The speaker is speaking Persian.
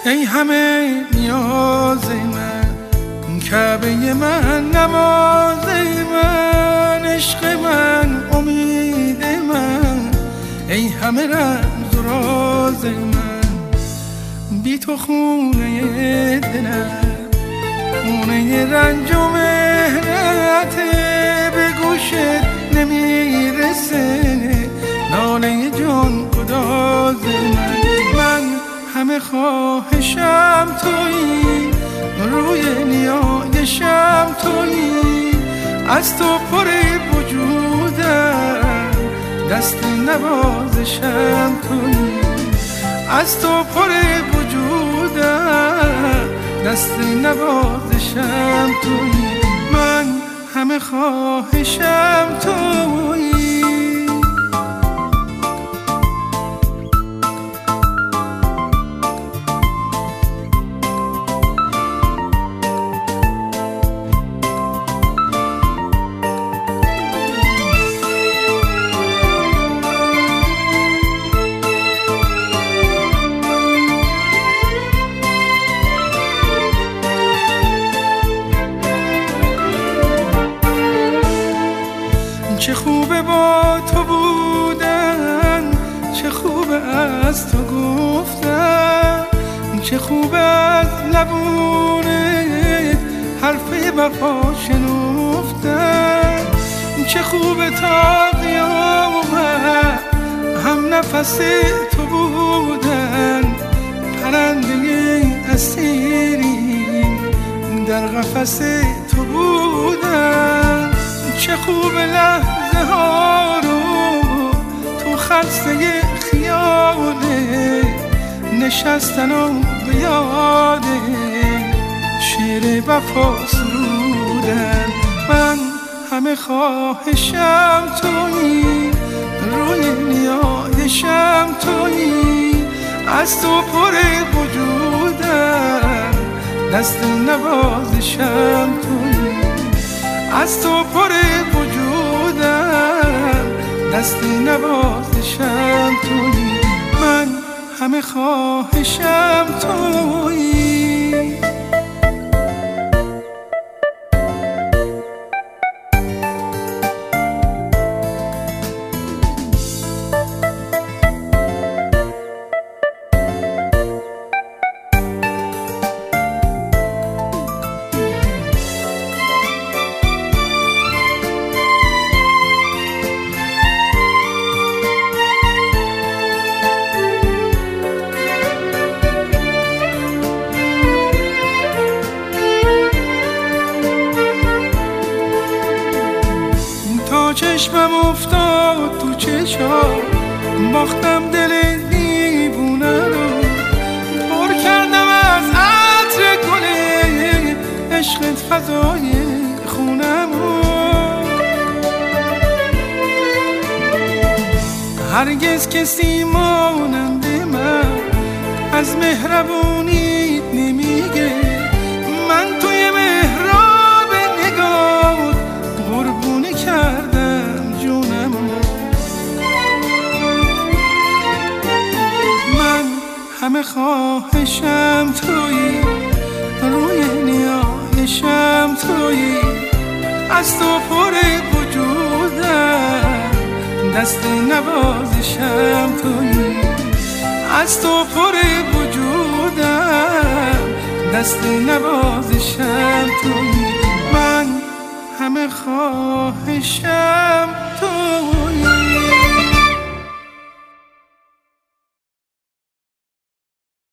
ای همه نیاز من، کعبه من، نماز من، عشق من، امید من، ای همه رمز و راز من. بی تو خونه دلم خونه رنج و مهنته، به گوشت نمیرسه ناله جان گداز من همه خواهشم تویی، روی نیایشم تویی، از تو پر وجودم، دست نوازشم تویی، از تو پر وجودم، دست نوازشم تویی، من همه خواهشم تویی. چه خوبه با تو بودن، چه خوبه از تو گفتن، چه خوبه از لبونت حرف وفا شنفتن، چه خوبه تا قیامت هم نفس تو بودن، پرنده اسیری در قفس تو بودن، چه خوب لحظه ها رو تو خلسه خیاله نشستن و به یاد شعر وفا سرودن، من همه خواهشم تویی، روی نیایشم تویی، از تو پر وجودم، دست نوازشم تویی، از تو پر وجودم، دست نوازشم تویی، من همه خواهشم تویی. چشمم افتاد تو چشام، باختم دل دیوونه رو، پر کردم از عطر گل عشقت فضای خونم رو، هرگز کسی مانند من از مهربونیت نمیگه، من توی محراب نگاه قربونی کردم جونم، من همه خواهشم تویی، روی نیایشم تویی، از تو پر وجودم، دست نوازشم تویی، از تو پر وجودم، دست نوازشم تویی، من همه خواهشم تویی.